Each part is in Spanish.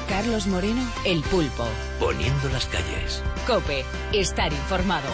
Carlos Moreno, El Pulpo. Poniendo las calles. COPE. Estar informado.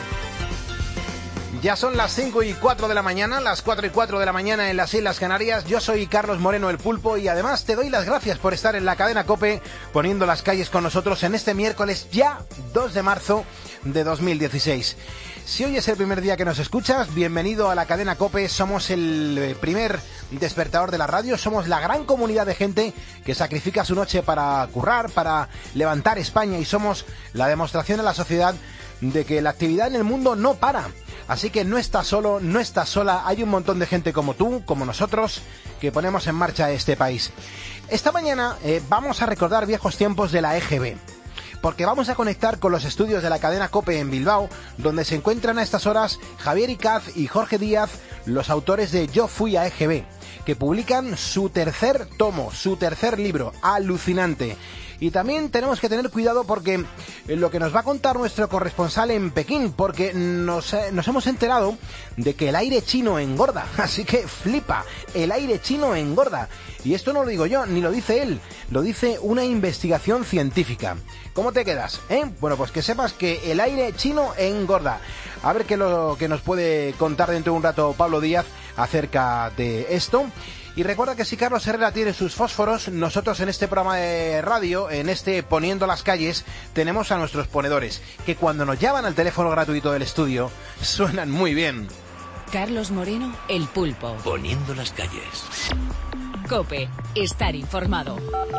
Ya son las 5:04 de la mañana, las 4:04 de la mañana en las Islas Canarias. Yo soy Carlos Moreno, El Pulpo, y además te doy las gracias por estar en la cadena COPE poniendo las calles con nosotros en este miércoles ya 2 de marzo de 2016. Si hoy es el primer día que nos escuchas, bienvenido a la cadena COPE. Somos el primer despertador de la radio, somos la gran comunidad de gente que sacrifica su noche para currar, para levantar España, y somos la demostración a la sociedad de que la actividad en el mundo no para. Así que no estás solo, no estás sola, hay un montón de gente como tú, como nosotros, que ponemos en marcha este país. Esta mañana vamos a recordar viejos tiempos de la EGB, porque vamos a conectar con los estudios de la cadena COPE en Bilbao, donde se encuentran a estas horas Javier Icaz y Jorge Díaz, los autores de Yo fui a EGB, que publican su tercer tomo, su tercer libro, alucinante. Y también tenemos que tener cuidado porque lo que nos va a contar nuestro corresponsal en Pekín, porque nos hemos enterado de que el aire chino engorda, así que flipa, el aire chino engorda. Y esto no lo digo yo, ni lo dice él, lo dice una investigación científica. ¿Cómo te quedas? Bueno, pues que sepas que el aire chino engorda. A ver qué lo que nos puede contar dentro de un rato Pablo Díaz acerca de esto. Y recuerda que si Carlos Herrera tiene sus fósforos, nosotros en este programa de radio, en este Poniendo las Calles, tenemos a nuestros ponedores, que cuando nos llaman al teléfono gratuito del estudio, suenan muy bien. Carlos Moreno, El Pulpo. Poniendo las calles. COPE. Estar informado.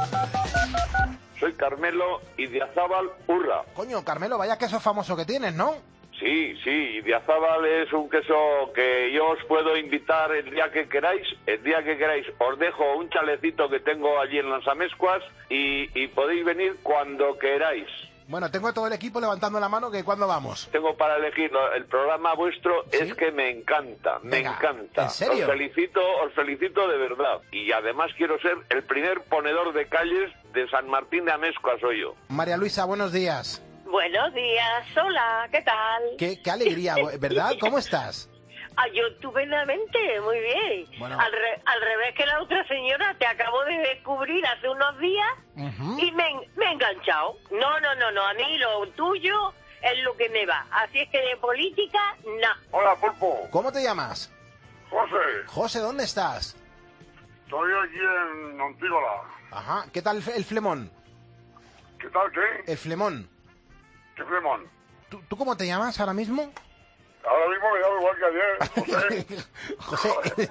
Soy Carmelo Idiazábal Urra. Coño, Carmelo, vaya queso famoso que tienes, ¿no? Sí, Idiazábal es un queso que yo os puedo invitar el día que queráis. Os dejo un chalecito que tengo allí en las Amezcuas y podéis venir cuando queráis. Bueno, tengo a todo el equipo levantando la mano, que ¿cuándo vamos? Tengo para elegir el programa vuestro. ¿Sí? Es que me encanta, Venga, me encanta. ¿en serio? Os felicito de verdad. Y además quiero ser el primer ponedor de calles de San Martín de Amezcua, soy yo. María Luisa, buenos días. Buenos días, hola, ¿qué tal? Qué alegría, ¿verdad? ¿Cómo estás? Yo estupendamente, muy bien. Bueno. Al revés que la otra señora, te acabo de descubrir hace unos días y me he enganchado. No, a mí lo tuyo es lo que me va. Así es que de política, no. Hola, Pulpo. ¿Cómo te llamas? José, José, ¿dónde estás? estoy aquí en Antígola. Ajá, ¿qué tal el flemón? ¿Qué tal, qué? El flemón. ¿Qué flemón? ¿Tú cómo te llamas ahora mismo? Ahora mismo me llamo igual que ayer, José.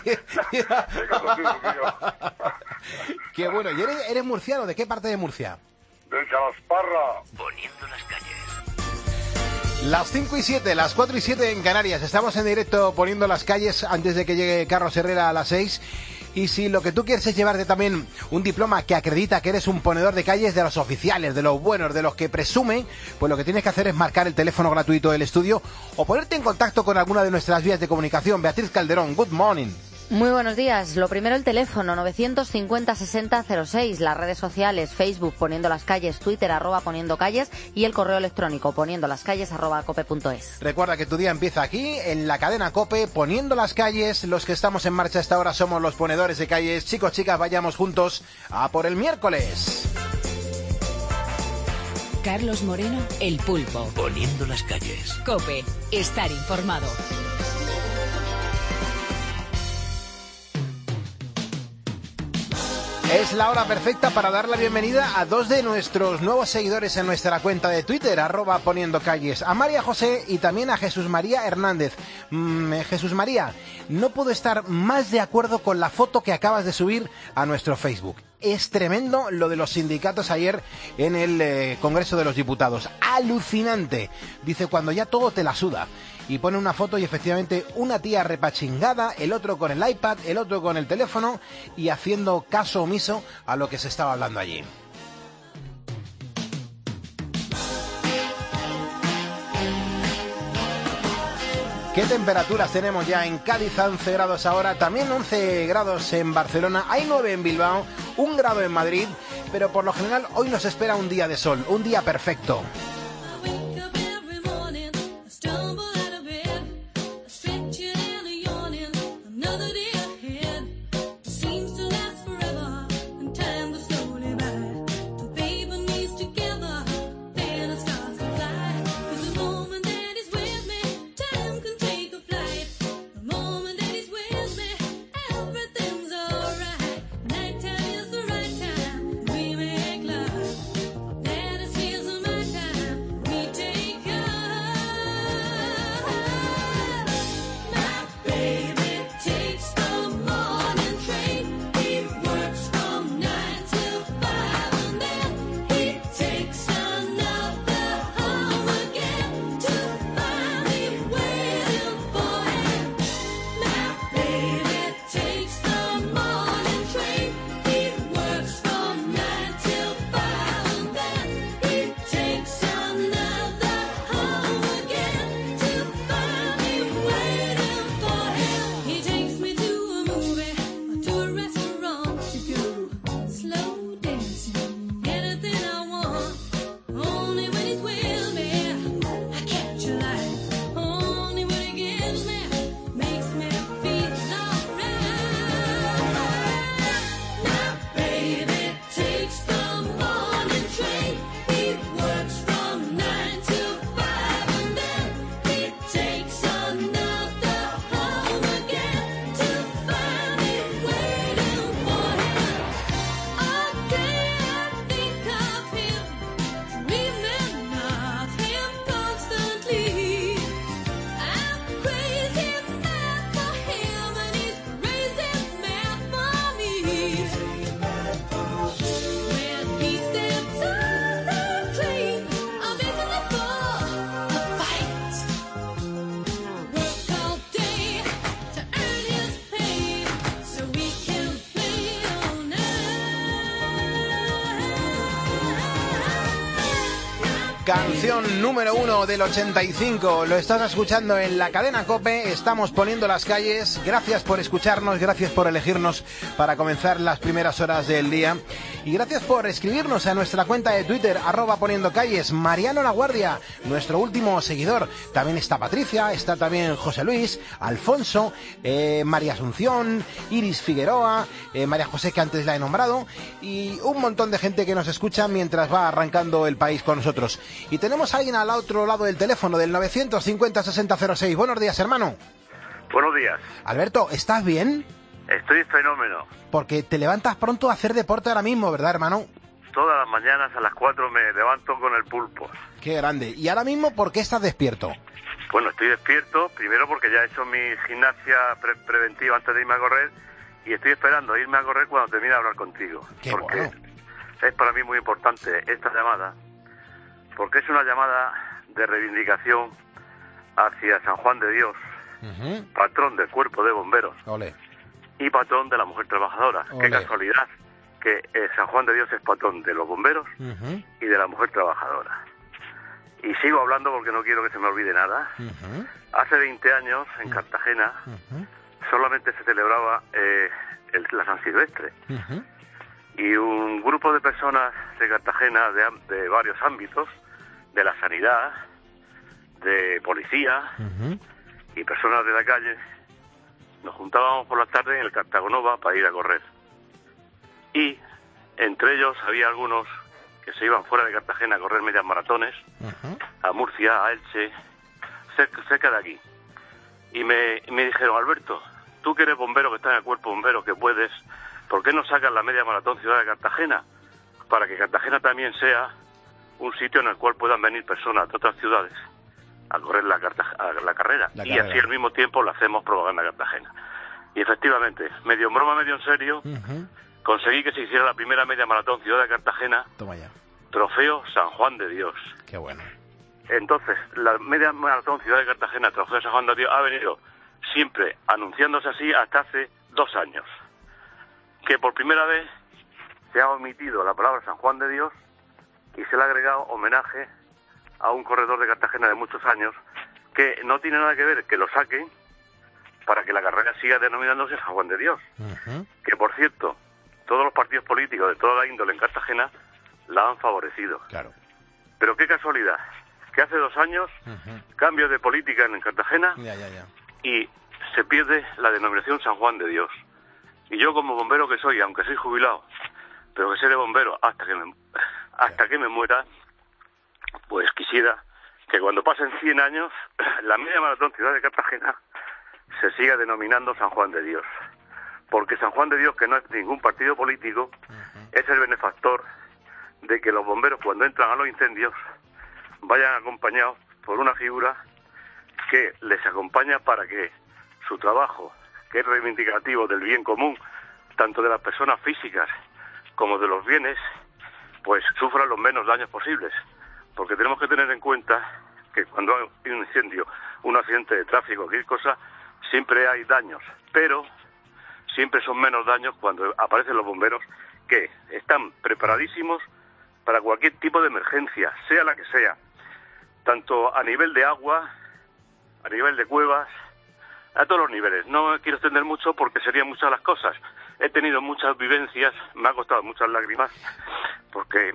Qué bueno. ¿Y eres murciano? ¿De qué parte de Murcia? De Calasparra. Poniendo las calles. Las 5:07, las 4:07 en Canarias. Estamos en directo poniendo las calles antes de que llegue Carlos Herrera a las 6. Y si lo que tú quieres es llevarte también un diploma que acredita que eres un ponedor de calles de los oficiales, de los buenos, de los que presumen, pues lo que tienes que hacer es marcar el teléfono gratuito del estudio o ponerte en contacto con alguna de nuestras vías de comunicación. Beatriz Calderón, good morning. Muy buenos días. Lo primero, el teléfono 950-6006, las redes sociales, Facebook Poniendo las Calles, Twitter @Poniendo Calles y el correo electrónico poniendolascalles@cope.es. Recuerda que tu día empieza aquí, en la cadena COPE, Poniendo las Calles. Los que estamos en marcha a esta hora somos los ponedores de calles. Chicos, chicas, vayamos juntos a por el miércoles. Carlos Moreno, El Pulpo. Poniendo las calles. COPE. Estar informado. Es la hora perfecta para dar la bienvenida a dos de nuestros nuevos seguidores en nuestra cuenta de Twitter, @Poniendo Calles, a María José y también a Jesús María Hernández. Jesús María, no puedo estar más de acuerdo con la foto que acabas de subir a nuestro Facebook. Es tremendo lo de los sindicatos ayer en el Congreso de los Diputados. Alucinante. Dice, cuando ya todo te la suda. Y pone una foto y efectivamente una tía repachingada, el otro con el iPad, el otro con el teléfono y haciendo caso omiso a lo que se estaba hablando allí. ¿Qué temperaturas tenemos ya en Cádiz? 11 grados ahora, también 11 grados en Barcelona, hay 9 en Bilbao, 1 grado en Madrid, pero por lo general hoy nos espera un día de sol, un día perfecto. Canción número 1 del 85. Lo estás escuchando en la cadena COPE. Estamos poniendo las calles. Gracias por escucharnos, gracias por elegirnos para comenzar las primeras horas del día. Y gracias por escribirnos a nuestra cuenta de Twitter, @poniendocalles. Mariano Laguardia, nuestro último seguidor. También está Patricia, está también José Luis, Alfonso, María Asunción, Iris Figueroa, María José, que antes la he nombrado, y un montón de gente que nos escucha mientras va arrancando el país con nosotros. Y tenemos a alguien al otro lado del teléfono, del 950-6006. Buenos días, hermano. Buenos días. Alberto, ¿estás bien? Estoy fenómeno. Porque te levantas pronto a hacer deporte ahora mismo, ¿verdad, hermano? Todas las mañanas a las 4 me levanto con el pulpo. Qué grande. ¿Y ahora mismo por qué estás despierto? Bueno, estoy despierto, primero porque ya he hecho mi gimnasia preventiva antes de irme a correr, y estoy esperando irme a correr cuando termine de hablar contigo. Qué porque bueno. Es para mí muy importante esta llamada, porque es una llamada de reivindicación hacia San Juan de Dios, patrón del cuerpo de bomberos. Ole. Y patrón de la mujer trabajadora. Ole. Qué casualidad que San Juan de Dios es patrón de los bomberos y de la mujer trabajadora. Y sigo hablando porque no quiero que se me olvide nada. Hace 20 años, en Cartagena, solamente se celebraba la San Silvestre. Y un grupo de personas de Cartagena, de varios ámbitos, de la sanidad, de policía y personas de la calle, nos juntábamos por la tarde en el Cartagonova para ir a correr. Y entre ellos había algunos que se iban fuera de Cartagena a correr medias maratones, a Murcia, a Elche, cerca de aquí. Y me dijeron, Alberto, tú que eres bombero, que estás en el cuerpo bombero, que puedes, ¿por qué no sacas la media maratón Ciudad de Cartagena? Para que Cartagena también sea un sitio en el cual puedan venir personas de otras ciudades a correr la carrera. Y así al mismo tiempo le hacemos propaganda a Cartagena. Y efectivamente, medio en broma, medio en serio, conseguí que se hiciera la primera media maratón Ciudad de Cartagena. Toma ya. Trofeo San Juan de Dios. Qué bueno. Entonces, la media maratón Ciudad de Cartagena, Trofeo San Juan de Dios, ha venido siempre anunciándose así hasta hace 2 años. Que por primera vez se ha omitido la palabra San Juan de Dios y se le ha agregado homenaje a un corredor de Cartagena de muchos años, que no tiene nada que ver que lo saquen para que la carrera siga denominándose San Juan de Dios. Que, por cierto, todos los partidos políticos de toda la índole en Cartagena la han favorecido. Claro. Pero qué casualidad, que hace 2 años, cambio de política en Cartagena, y se pierde la denominación San Juan de Dios. Y yo, como bombero que soy, aunque soy jubilado, pero que seré bombero hasta que me muera, pues quisiera que cuando pasen 100 años, la media maratón Ciudad de Cartagena se siga denominando San Juan de Dios. Porque San Juan de Dios, que no es ningún partido político, es el benefactor de que los bomberos, cuando entran a los incendios, vayan acompañados por una figura que les acompaña para que su trabajo, que es reivindicativo del bien común, tanto de las personas físicas como de los bienes, pues sufran los menos daños posibles. Porque tenemos que tener en cuenta que cuando hay un incendio, un accidente de tráfico, cualquier cosa, siempre hay daños, pero siempre son menos daños cuando aparecen los bomberos, que están preparadísimos para cualquier tipo de emergencia, sea la que sea, tanto a nivel de agua, a nivel de cuevas, a todos los niveles. No quiero extender mucho porque serían muchas las cosas. He tenido muchas vivencias, me ha costado muchas lágrimas, porque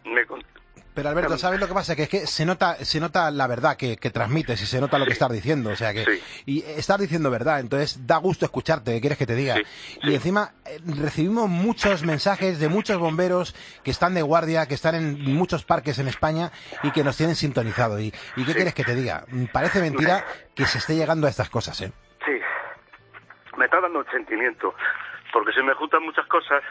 Pero Alberto, ¿sabes lo que pasa? Que es que se nota la verdad que transmites y se nota lo que estás diciendo, o sea que y estás diciendo verdad, entonces da gusto escucharte, ¿qué quieres que te diga? Y encima recibimos muchos mensajes de muchos bomberos que están de guardia, que están en muchos parques en España y que nos tienen sintonizado. ¿Y qué quieres que te diga? Parece mentira que se esté llegando a estas cosas, ¿eh? Sí, me está dando un sentimiento, porque se me juntan muchas cosas.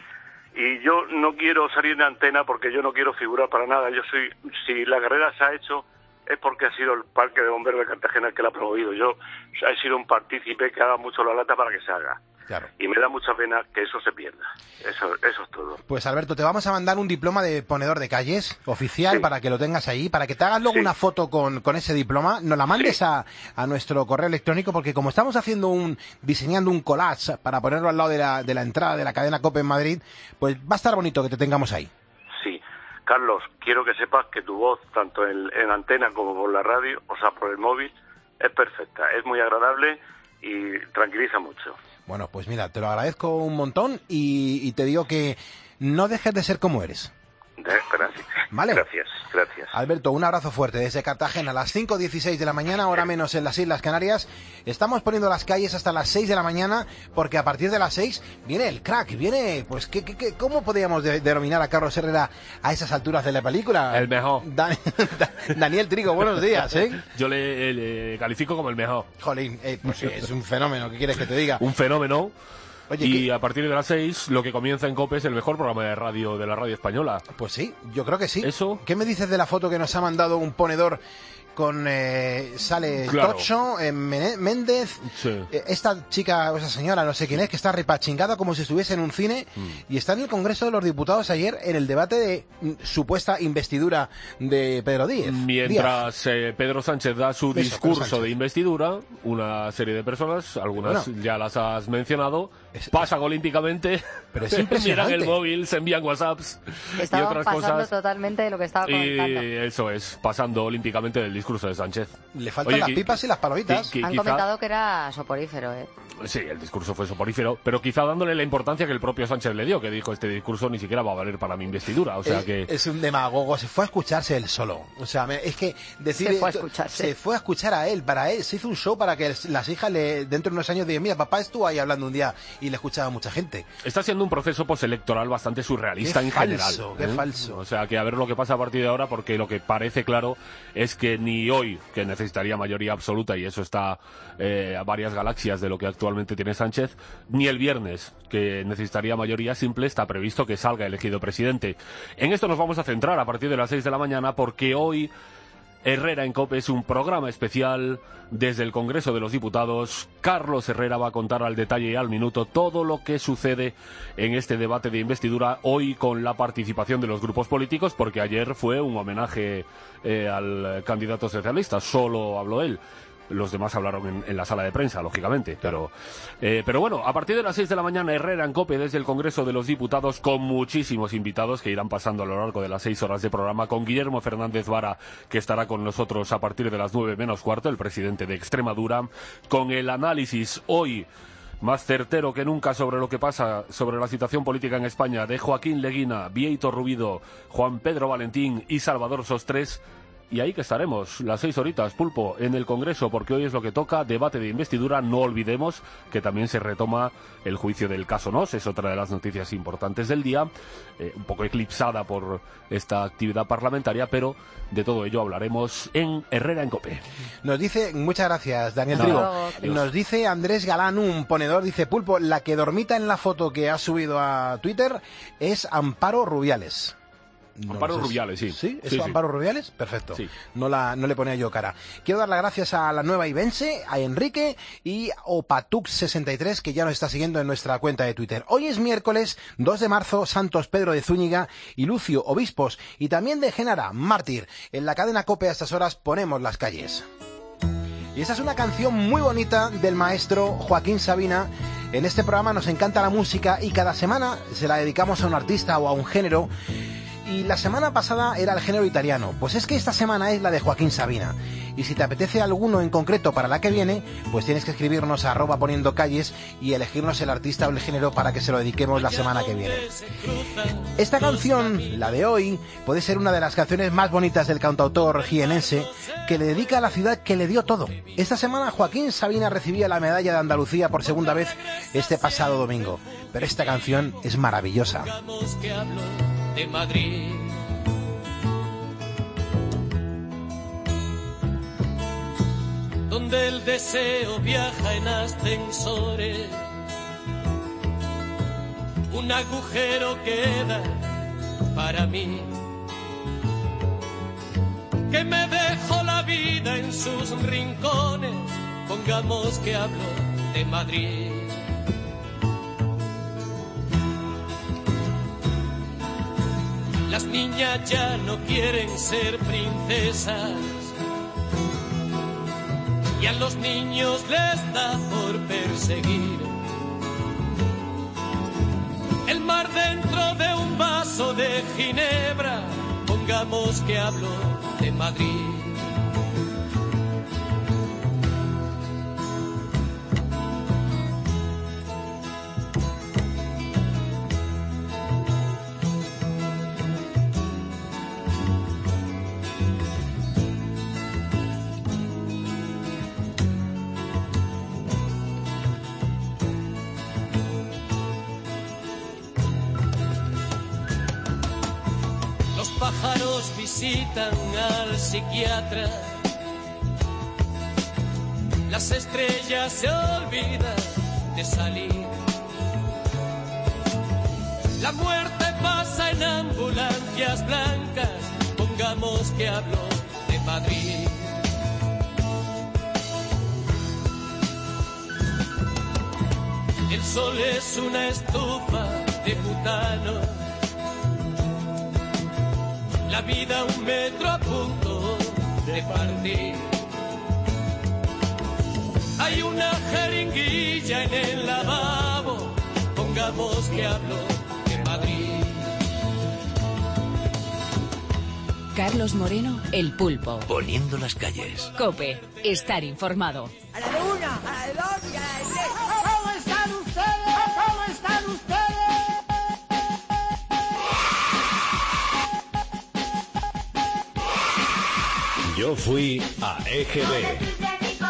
Y yo no quiero salir en antena porque yo no quiero figurar para nada. Si la carrera se ha hecho, es porque ha sido el Parque de Bomberos de Cartagena el que la ha promovido. Yo he sido un partícipe que haga mucho la lata para que se haga. Claro. Y me da mucha pena que eso se pierda. Eso es todo. Pues Alberto, te vamos a mandar un diploma de ponedor de calles oficial para que lo tengas ahí, para que te hagas luego una foto con ese diploma, nos la mandes a nuestro correo electrónico, porque como estamos diseñando un collage para ponerlo al lado de la entrada de la cadena COPE en Madrid, pues va a estar bonito que te tengamos ahí. Sí, Carlos, quiero que sepas que tu voz, tanto en antena como por la radio, o sea, por el móvil, es perfecta, es muy agradable y tranquiliza mucho. Bueno, pues mira, te lo agradezco un montón y te digo que no dejes de ser como eres. Gracias. Vale. Gracias. Alberto, un abrazo fuerte desde Cartagena, a las 5:16 de la mañana, hora menos en las Islas Canarias. Estamos poniendo las calles hasta las 6 de la mañana, porque a partir de las 6 viene el crack, pues, ¿cómo podríamos denominar a Carlos Herrera a esas alturas de la película? El mejor. Daniel Trigo, buenos días, ¿eh? Yo le califico como el mejor. Jolín, pues sí, es un fenómeno, ¿qué quieres que te diga? Un fenómeno. Oye, y a partir de las 6, lo que comienza en COPE es el mejor programa de radio de la radio española. Pues sí, yo creo que sí. ¿Eso? ¿Qué me dices de la foto que nos ha mandado un ponedor con sale claro. Tocho, Méndez, sí. Esta chica o esa señora, no sé quién es, que está repachingada como si estuviese en un cine y está en el Congreso de los Diputados ayer en el debate de supuesta investidura de Pedro Díaz. Mientras Pedro Sánchez da su discurso de investidura, una serie de personas, algunas ya las has mencionado, pasan olímpicamente, pero es impresionante. miran el móvil, se envían WhatsApps y otras cosas. Totalmente de lo que estaba comentando. Y eso es, pasando olímpicamente del discurso de Sánchez. Le faltan las pipas y las palomitas. Han comentado que era soporífero, ¿eh? Sí, el discurso fue soporífero, pero quizá dándole la importancia que el propio Sánchez le dio, que dijo, este discurso ni siquiera va a valer para mi investidura, o sea que... Es un demagogo, se fue a escucharse él solo, o sea, es que decir... Se fue a escuchar a él, para él, se hizo un show para que las hijas dentro de unos años digan, mira, papá estuvo ahí hablando un día y le escuchaba a mucha gente. Está siendo un proceso postelectoral bastante surrealista en general. Qué falso. O sea, que a ver lo que pasa a partir de ahora, porque lo que parece claro es que ni hoy, que necesitaría mayoría absoluta, y eso está a varias galaxias de lo que actualmente tiene Sánchez, ni el viernes, que necesitaría mayoría simple, está previsto que salga elegido presidente. En esto nos vamos a centrar a partir de las 6 de la mañana, porque hoy Herrera en COPE es un programa especial desde el Congreso de los Diputados. Carlos Herrera va a contar al detalle y al minuto todo lo que sucede en este debate de investidura, hoy con la participación de los grupos políticos, porque ayer fue un homenaje al candidato socialista, solo habló él. Los demás hablaron en la sala de prensa, lógicamente. Pero bueno, a partir de las 6 de la mañana, Herrera en COPE desde el Congreso de los Diputados, con muchísimos invitados que irán pasando a lo largo de las 6 horas de programa, con Guillermo Fernández Vara, que estará con nosotros a partir de las 9 menos cuarto, el presidente de Extremadura, con el análisis hoy más certero que nunca sobre lo que pasa, sobre la situación política en España, de Joaquín Leguina, Bieito Rubido, Juan Pedro Valentín y Salvador Sostres. Y ahí que estaremos, las 6 horitas, Pulpo, en el Congreso, porque hoy es lo que toca, debate de investidura. No olvidemos que también se retoma el juicio del caso Nos, es otra de las noticias importantes del día, un poco eclipsada por esta actividad parlamentaria, pero de todo ello hablaremos en Herrera en COPE. Nos dice, muchas gracias, Daniel Trigo, nos dice Andrés Galán, un ponedor, dice, Pulpo, la que dormita en la foto que ha subido a Twitter es Amparo Rubiales. Amparo Rubiales, sí. ¿Sí? ¿Es sí, Amparo Rubiales? Perfecto. Sí. No le ponía yo cara. Quiero dar las gracias a la nueva Ibense, a Enrique y Opatux63, que ya nos está siguiendo en nuestra cuenta de Twitter. Hoy es miércoles 2 de marzo, Santos Pedro de Zúñiga y Lucio, obispos, y también de Genara, mártir. En la cadena COPE a estas horas ponemos las calles. Y esta es una canción muy bonita del maestro Joaquín Sabina. En este programa nos encanta la música y cada semana se la dedicamos a un artista o a un género. Y la semana pasada era el género italiano, pues es que esta semana es la de Joaquín Sabina. Y si te apetece alguno en concreto para la que viene, pues tienes que escribirnos a @poniendocalles y elegirnos el artista o el género para que se lo dediquemos la semana que viene. Esta canción, la de hoy, puede ser una de las canciones más bonitas del cantautor jienense, que le dedica a la ciudad que le dio todo. Esta semana Joaquín Sabina recibía la medalla de Andalucía por segunda vez este pasado domingo, pero esta canción es maravillosa. De Madrid, donde el deseo viaja en ascensores, un agujero queda para mí, que me dejó la vida en sus rincones. Pongamos que hablo de Madrid. Las niñas ya no quieren ser princesas y a los niños les da por perseguir el mar dentro de un vaso de ginebra. pongamos que hablo de Madrid. Pájaros visitan al psiquiatra, las estrellas se olvidan de salir, la muerte pasa en ambulancias blancas, pongamos que hablo de Madrid. El sol es una estufa de butano, la vida un metro a punto de partir. Hay una jeringuilla en el lavabo, pongamos que hablo de Madrid. Carlos Moreno, El Pulpo. Poniendo las calles. COPE, estar informado. A la de una, a la de dos y a la de tres. ¿Cómo están ustedes? ¿Cómo están ustedes? Yo fui a EGB.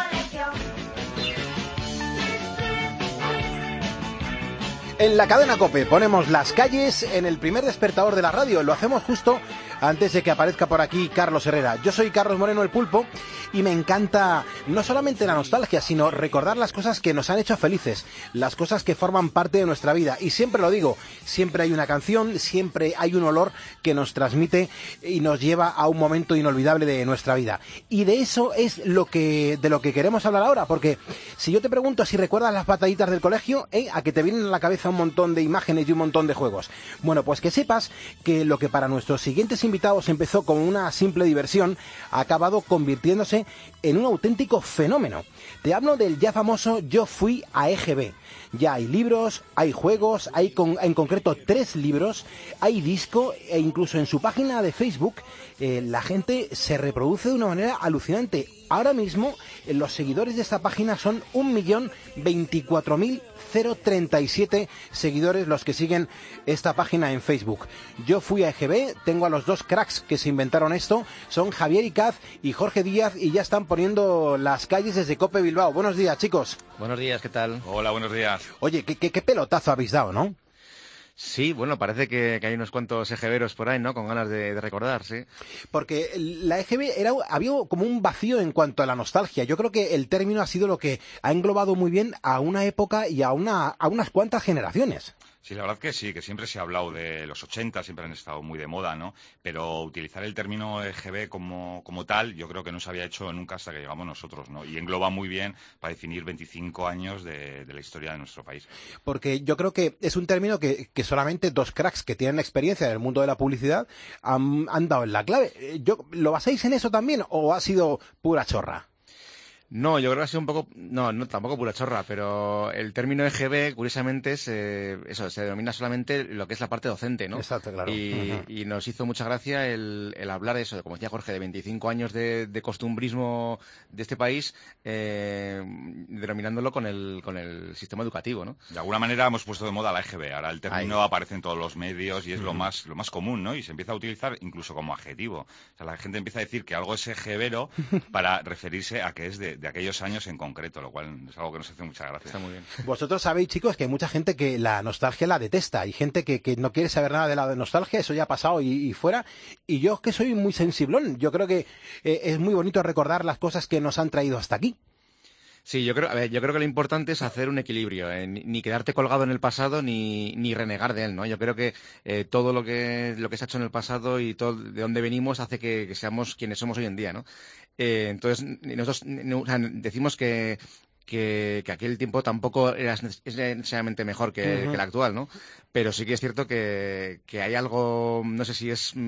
En la cadena COPE ponemos las calles en el primer despertador de la radio. Lo hacemos justo antes de que aparezca por aquí Carlos Herrera. Yo soy Carlos Moreno, El Pulpo, y me encanta no solamente la nostalgia, sino recordar las cosas que nos han hecho felices, las cosas que forman parte de nuestra vida. Y siempre lo digo, siempre hay una canción, siempre hay un olor que nos transmite y nos lleva a un momento inolvidable de nuestra vida. Y de eso es de lo que queremos hablar ahora, porque si yo te pregunto si recuerdas las batallitas del colegio, a que te vienen a la cabeza un montón de imágenes y un montón de juegos. Bueno, pues que sepas que lo que para nuestros siguientes invitados empezó como una simple diversión, ha acabado convirtiéndose en un auténtico fenómeno. Te hablo del ya famoso Yo fui a EGB. Ya hay libros, hay juegos, hay en concreto 3 libros, hay disco e incluso en su página de Facebook la gente se reproduce de una manera alucinante. Ahora mismo los seguidores de esta página son 1.024.037 seguidores los que siguen esta página en Facebook. Yo fui a EGB, tengo a los 2 cracks que se inventaron esto, son Javier Icaz y Jorge Díaz, y ya están poniendo las calles desde COPE Bilbao. Buenos días, chicos. Buenos días, ¿qué tal? Hola, buenos días. Oye, qué pelotazo habéis dado, ¿no? Sí, bueno, parece que hay unos cuantos egeberos por ahí, ¿no? Con ganas de recordar, sí. Porque la EGB había como un vacío en cuanto a la nostalgia. Yo creo que el término ha sido lo que ha englobado muy bien a una época y a unas cuantas generaciones. Sí, la verdad que sí, que siempre se ha hablado de los 80, siempre han estado muy de moda, ¿no? Pero utilizar el término EGB como tal, yo creo que no se había hecho nunca hasta que llegamos nosotros, ¿no? Y engloba muy bien para definir 25 años de la historia de nuestro país. Porque yo creo que es un término que solamente 2 cracks que tienen experiencia en el mundo de la publicidad han dado en la clave. ¿Lo basáis en eso también o ha sido pura chorra? No, yo creo que ha sido un poco, no tampoco pura chorra, pero el término EGB, curiosamente, es eso, se denomina solamente lo que es la parte docente, ¿no? Exacto, claro. Y nos hizo mucha gracia el hablar de eso, como decía Jorge, de 25 años de costumbrismo de este país, denominándolo con el sistema educativo, ¿no? De alguna manera hemos puesto de moda la EGB, ahora el término aparece en todos los medios y es lo más común, ¿no? Y se empieza a utilizar incluso como adjetivo. O sea, la gente empieza a decir que algo es EGBero para referirse a que es de aquellos años en concreto, lo cual es algo que nos hace mucha gracia. Está muy bien. Vosotros sabéis, chicos, que hay mucha gente que la nostalgia la detesta. Hay gente que no quiere saber nada de la nostalgia, eso ya ha pasado y fuera. Y yo que soy muy sensiblón, yo creo que es muy bonito recordar las cosas que nos han traído hasta aquí. Sí, yo creo que lo importante es hacer un equilibrio, ni quedarte colgado en el pasado ni renegar de él, ¿no? Yo creo que todo lo que se ha hecho en el pasado y todo de dónde venimos hace que seamos quienes somos hoy en día, ¿no? Entonces nosotros decimos que que aquel tiempo tampoco es necesariamente mejor que el actual, ¿no? Pero sí que es cierto que hay algo, no sé si es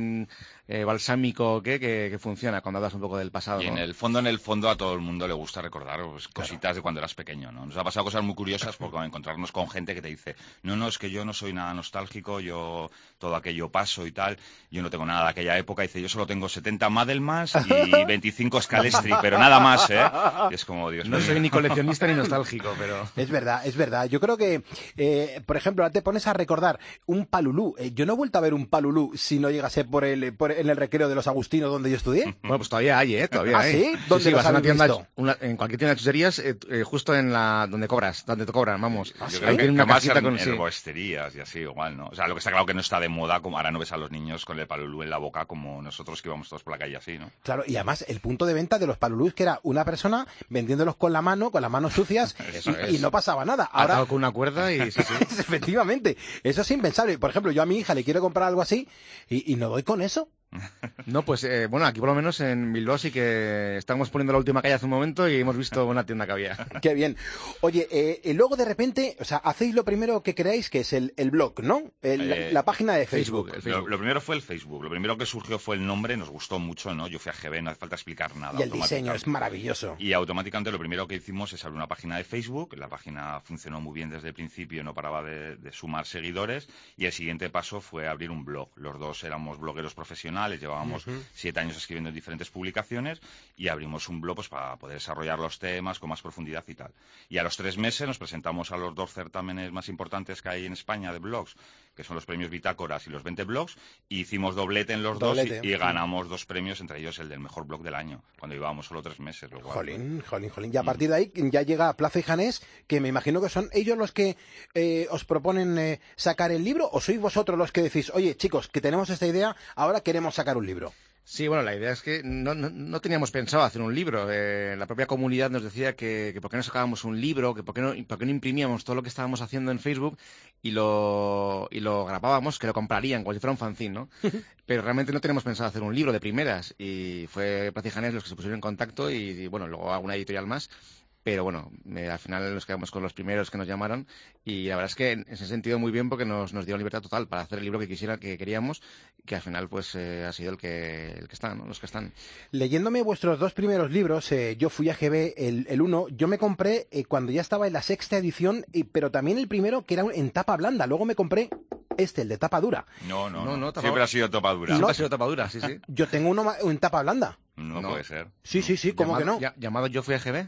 balsámico o qué, que funciona cuando hablas un poco del pasado. Y ¿no? en el fondo a todo el mundo le gusta recordar pues, cositas de cuando eras pequeño, ¿no? Nos ha pasado cosas muy curiosas porque encontrarnos con gente que te dice, no, es que yo no soy nada nostálgico, yo todo aquello paso y tal, yo no tengo nada de aquella época, dice, yo solo tengo 70 Madelmas y 25 Scalestri, pero nada más, ¿eh? Y es como, Dios mío. No soy ni coleccionista ni nostálgico, pero... Es verdad. Yo creo que, por ejemplo, ahora te pones a recordar un palulú. Yo no he vuelto a ver un palulú si no llegase en el recreo de los Agustinos donde yo estudié. Bueno, pues todavía hay, Todavía hay. ¿Sí? ¿Dónde vas a una tienda, visto? en cualquier tienda de chucherías, justo en donde te cobran, vamos. Yo creo que más en herboristerías y así igual, ¿no? O sea, lo que está claro que no está de moda, como ahora no ves a los niños con el palulú en la boca como nosotros que íbamos todos por la calle así, ¿no? Claro, y además el punto de venta de los palulús que era una persona vendiéndolos con las manos sucias y no pasaba nada. Ahora atado con una cuerda y... Sí. Efectivamente, eso es impensable. Por ejemplo, yo a mi hija le quiero comprar algo así y no doy con eso. No, pues bueno, aquí por lo menos en Bilbao sí que estamos poniendo la última calle hace un momento y hemos visto una tienda que había. Qué bien. Oye, luego de repente, o sea, hacéis lo primero que creáis, que es el blog, ¿no? La página de Facebook. Lo primero fue el Facebook. Lo primero que surgió fue el nombre, nos gustó mucho, ¿no? Yo fui a GB, no hace falta explicar nada. Y el diseño es maravilloso. Y automáticamente lo primero que hicimos es abrir una página de Facebook. La página funcionó muy bien desde el principio, no paraba de sumar seguidores. Y el siguiente paso fue abrir un blog. Los dos éramos blogueros profesionales, llevábamos 7 años escribiendo en diferentes publicaciones y abrimos un blog pues, para poder desarrollar los temas con más profundidad y tal. Y a los 3 meses nos presentamos a los 2 certámenes más importantes que hay en España de blogs, que son los premios Bitácoras y los 20 blogs, y hicimos doblete en los dos y ganamos 2 premios, entre ellos el del mejor blog del año, cuando llevábamos solo 3 meses. Jolín. Y a partir de ahí ya llega Plaza y Janés, que me imagino que son ellos los que os proponen sacar el libro, o sois vosotros los que decís, oye chicos, que tenemos esta idea, ahora queremos sacar un libro. Sí, bueno, la idea es que no teníamos pensado hacer un libro. La propia comunidad nos decía que por qué no sacábamos un libro, que por qué no imprimíamos todo lo que estábamos haciendo en Facebook y lo grabábamos, que lo comprarían, como si fuera un fanzine, ¿no? Pero realmente no teníamos pensado hacer un libro de primeras y fue Plaza y Janés los que se pusieron en contacto y bueno, luego alguna editorial más. Pero bueno, al final nos quedamos con los primeros que nos llamaron y la verdad es que en ese sentido muy bien porque nos dio libertad total para hacer el libro que queríamos, que al final pues ha sido el que está, ¿no? Los que están. Leyéndome vuestros 2 primeros libros, yo fui a GB, el 1, yo me compré cuando ya estaba en la 6ª edición, pero también el primero que era en tapa blanda, luego me compré el de tapa dura. No, siempre ha sido tapa dura. Siempre ha sido tapa dura, sí. Yo tengo uno en tapa blanda. No puede ser. Sí, ¿cómo que no? ¿Llamado Yo fui a GB?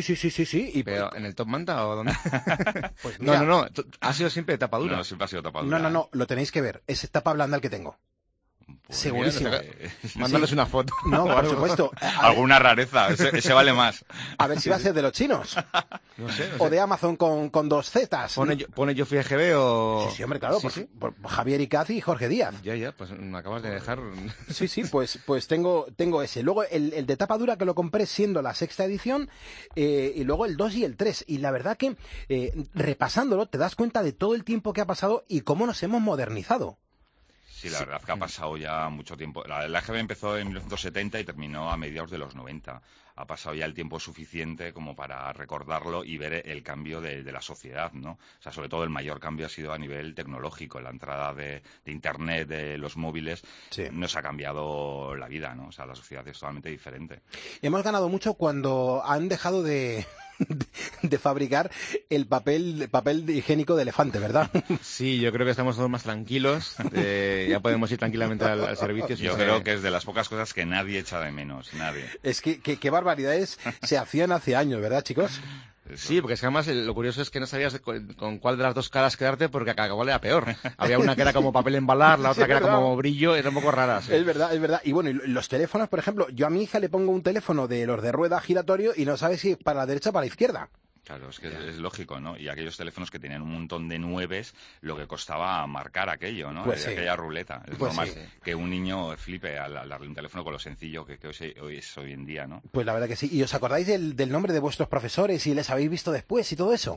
Sí. ¿Pero en el Top Manta o dónde? Pues mira, no. Ha sido siempre tapa dura. No, siempre ha sido tapa dura. No, lo tenéis que ver. Es tapa blanda el que tengo. Pues segurísimo. Mándanos una foto. No, por supuesto. Alguna rareza, ese vale más. A ver si va a ser de los chinos. No sé. O de Amazon con 2 Zetas. ¿Pone Yo fui a GB o...? Sí, hombre, claro. Por Javier Icaz y Jorge Díaz. Ya, pues me acabas de dejar... Sí, pues tengo ese. Luego el de tapa dura que lo compré siendo la 6ª edición, y luego el 2 y el 3. Y la verdad que repasándolo te das cuenta de todo el tiempo que ha pasado y cómo nos hemos modernizado. Sí, la verdad que ha pasado ya mucho tiempo. La EGB empezó en 1970 y terminó a mediados de los 90. Ha pasado ya el tiempo suficiente como para recordarlo y ver el cambio de la sociedad, ¿no? O sea, sobre todo el mayor cambio ha sido a nivel tecnológico. La entrada de Internet, de los móviles, nos ha cambiado la vida, ¿no? O sea, la sociedad es totalmente diferente. Hemos ganado mucho cuando han dejado de fabricar el papel higiénico de elefante, ¿verdad? Sí, yo creo que estamos todos más tranquilos, ya podemos ir tranquilamente al servicio. Yo creo que es de las pocas cosas que nadie echa de menos, nadie. Es que qué barbaridades se hacían hace años, ¿verdad, chicos? Sí, porque es que además lo curioso es que no sabías con cuál de las 2 caras quedarte porque a cada cual era peor. Había una que era como papel embalar, la otra que era como brillo, era un poco rara. Sí. Es verdad. Y bueno, y los teléfonos, por ejemplo, yo a mi hija le pongo un teléfono de los de rueda giratorio y no sabe si para la derecha o para la izquierda. Claro, es que es lógico, ¿no? Y aquellos teléfonos que tenían un montón de 9s, lo que costaba marcar aquello, ¿no? Pues sí. Aquella ruleta. Es normal que un niño flipe al darle un teléfono con lo sencillo que hoy es hoy en día, ¿no? Pues la verdad que sí. ¿Y os acordáis del nombre de vuestros profesores y les habéis visto después y todo eso?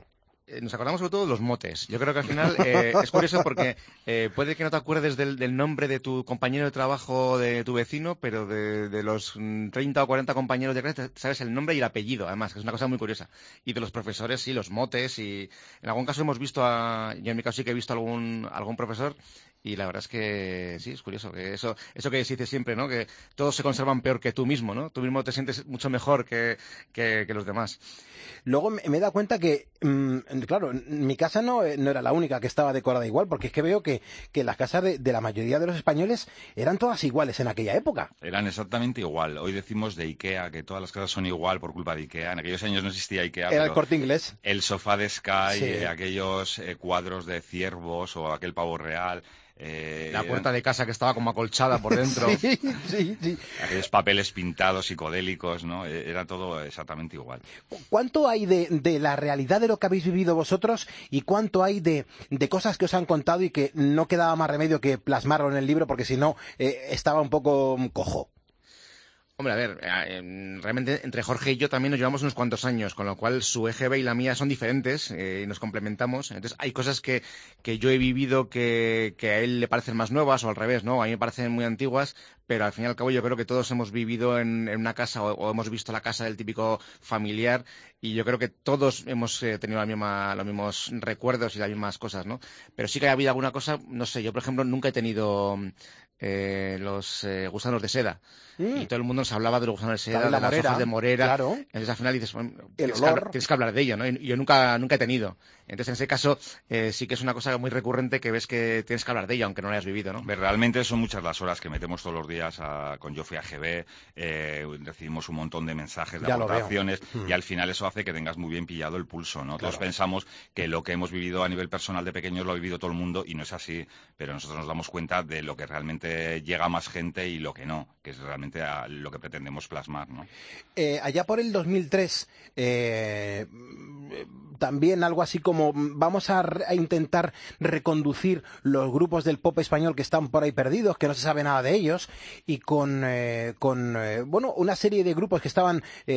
nos acordamos sobre todo de los motes. Yo creo que al final es curioso porque puede que no te acuerdes del nombre de tu compañero de trabajo, de tu vecino, pero de los 30 o 40 compañeros de clase sabes el nombre y el apellido, además, que es una cosa muy curiosa. Y de los profesores, sí, los motes, y en algún caso hemos visto yo en mi caso sí que he visto algún profesor. Y la verdad es que sí, es curioso, que eso que se dice siempre, ¿no? Que todos se conservan peor que tú mismo, ¿no? Tú mismo te sientes mucho mejor que los demás. Luego me he dado cuenta que, claro, mi casa no era la única que estaba decorada igual, porque es que veo que las casas de la mayoría de los españoles eran todas iguales en aquella época. Eran exactamente igual. Hoy decimos de Ikea, que todas las casas son igual por culpa de Ikea. En aquellos años no existía Ikea. Era el Corte Inglés. El sofá de Sky, sí. Aquellos cuadros de ciervos o aquel pavo real. La puerta de casa que estaba como acolchada por dentro. sí. Aquellos papeles pintados psicodélicos, ¿no? Era todo exactamente igual. ¿Cuánto hay de la realidad de lo que habéis vivido vosotros y cuánto hay de cosas que os han contado y que no quedaba más remedio que plasmarlo en el libro porque si no estaba un poco cojo? Hombre, a ver, realmente entre Jorge y yo también nos llevamos unos cuantos años, con lo cual su EGB y la mía son diferentes y nos complementamos. Entonces hay cosas que yo he vivido que a él le parecen más nuevas o al revés, ¿no? A mí me parecen muy antiguas, pero al fin y al cabo yo creo que todos hemos vivido en una casa o hemos visto la casa del típico familiar y yo creo que todos hemos tenido los mismos recuerdos y las mismas cosas, ¿no? Pero sí que ha habido alguna cosa, no sé, yo por ejemplo nunca he tenido los gusanos de seda. Y todo el mundo nos hablaba de los gusanos de seda, de las hojas de morera. Claro. Entonces al final dices, bueno, el olor. Tienes que hablar de ello, ¿no? Y yo nunca he tenido. Entonces en ese caso sí que es una cosa muy recurrente que ves que tienes que hablar de ello, aunque no lo hayas vivido, ¿no? Realmente son muchas las horas que metemos todos los días con Yo Fui a GB, recibimos un montón de mensajes, de aportaciones, y al final eso hace que tengas muy bien pillado el pulso, ¿no? Claro. Todos pensamos que lo que hemos vivido a nivel personal de pequeños lo ha vivido todo el mundo y no es así, pero nosotros nos damos cuenta de lo que realmente llega a más gente y lo que no, que es realmente lo que pretendemos plasmar, ¿no? Allá por el 2003, también algo así como vamos a intentar reconducir los grupos del pop español que están por ahí perdidos, que no se sabe nada de ellos, y con bueno, una serie de grupos que estaban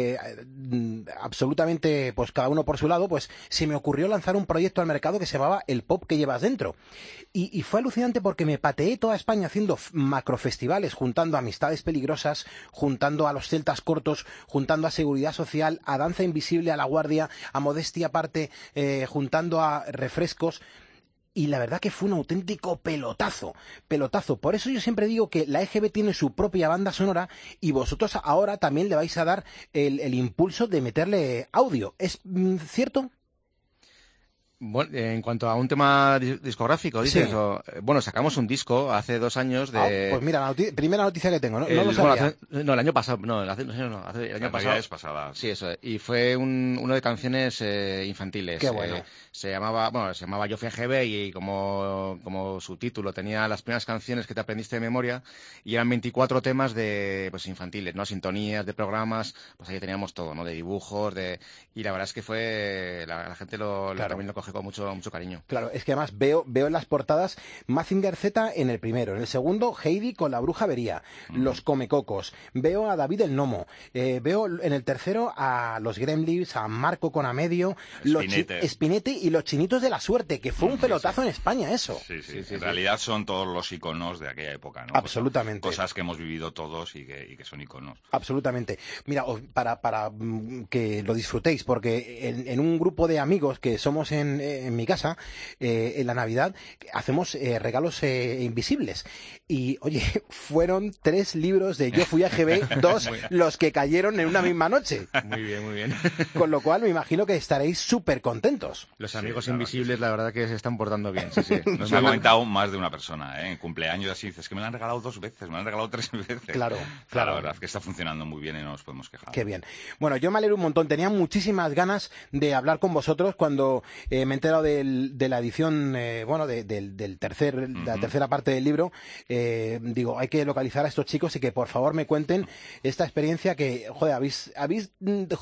absolutamente, pues cada uno por su lado, pues se me ocurrió lanzar un proyecto al mercado que se llamaba El Pop que llevas dentro. Y fue alucinante porque me pateé toda España haciendo macrofestivales, juntando Amistades Peligrosas, juntando a los Celtas Cortos, juntando a Seguridad Social, a Danza Invisible, a La Guardia, a Modestia Aparte, juntando a Refrescos. Y la verdad que fue un auténtico pelotazo. Por eso yo siempre digo que la EGB tiene su propia banda sonora y vosotros ahora también le vais a dar el impulso de meterle audio. ¿Es cierto? Bueno, en cuanto a un tema discográfico, dices, sí. Bueno, sacamos un disco hace 2 años de... pues mira, primera noticia que tengo, no lo sabía. Bueno, el año pasado, el año pasado. Es pasada. Sí, eso, y fue uno de canciones infantiles. Qué bueno. Se llamaba Yo Fui a GB y como su título tenía las primeras canciones que te aprendiste de memoria y eran 24 temas de pues infantiles, ¿no? Sintonías de programas, pues ahí teníamos todo, ¿no? De dibujos, y la verdad es que fue la gente claro. También lo cogió con mucho cariño. Claro, es que además veo en las portadas Mazinger Z en el primero, en el segundo Heidi con la bruja avería, los Comecocos, veo a David el Nomo, veo en el tercero a los Gremlins, a Marco con Amedio, Spinete y los Chinitos de la Suerte, que fue un pelotazo en España eso. Sí. En realidad son todos los iconos de aquella época, ¿no? Absolutamente. Cosas que hemos vivido todos y que son iconos. Absolutamente. Mira, para que lo disfrutéis, porque en un grupo de amigos que somos en mi casa, en la Navidad, hacemos regalos invisibles. Y, oye, fueron 3 libros de Yo Fui a GB, 2 los que cayeron en una misma noche. Muy bien. Con lo cual, me imagino que estaréis súper contentos. Los amigos invisibles, la verdad que se están portando bien. Sí. Nos ha comentado más de una persona, en cumpleaños así, dices que me lo han regalado 2 veces, me lo han regalado 3 veces. Claro. La verdad es que está funcionando muy bien y no nos podemos quejar. Qué bien. Bueno, yo me alegro un montón. Tenía muchísimas ganas de hablar con vosotros cuando me he enterado de la edición, la tercera parte del libro. Digo, hay que localizar a estos chicos y que por favor me cuenten esta experiencia que, joder, habéis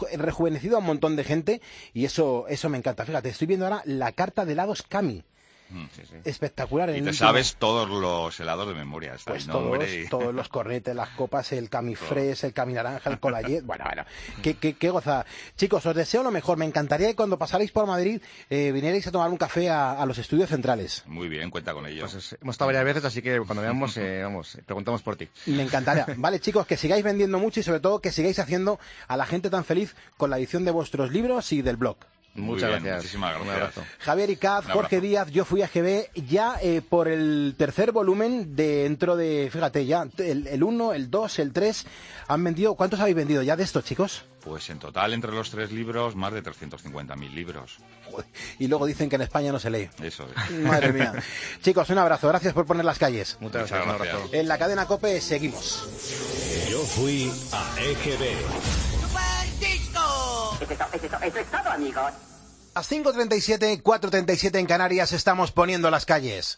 rejuvenecido a un montón de gente y eso me encanta. Fíjate, estoy viendo ahora La Carta de helados Cami. Espectacular. Y te sabes todos los helados de memoria. Hasta pues el nombre todos los cornetes, las copas, el camifrés, el caminaranja, el colayet. Bueno, qué gozada. Chicos, os deseo lo mejor. Me encantaría que cuando pasarais por Madrid vinierais a tomar un café a los estudios centrales. Muy bien, cuenta con ello. Pues hemos estado varias veces, así que cuando veamos, preguntamos por ti. Me encantaría. Vale, chicos, que sigáis vendiendo mucho y sobre todo que sigáis haciendo a la gente tan feliz con la edición de vuestros libros y del blog. Muchas gracias. Muchísimas gracias. Un abrazo. Javier Icaz, Jorge Díaz, Yo Fui a GB, ya por el tercer volumen dentro de, fíjate, ya el 1, el 2, el 3, han vendido, ¿cuántos habéis vendido ya de estos, chicos? Pues en total, entre los 3 libros, más de 350.000 libros. Joder, y luego dicen que en España no se lee. Eso es. Madre mía. Chicos, un abrazo, gracias por poner las calles. Muchas gracias. En la cadena COPE seguimos. Yo fui a EGB. Eso es todo, amigos. A 5:37, 4:37 en Canarias, estamos poniendo las calles.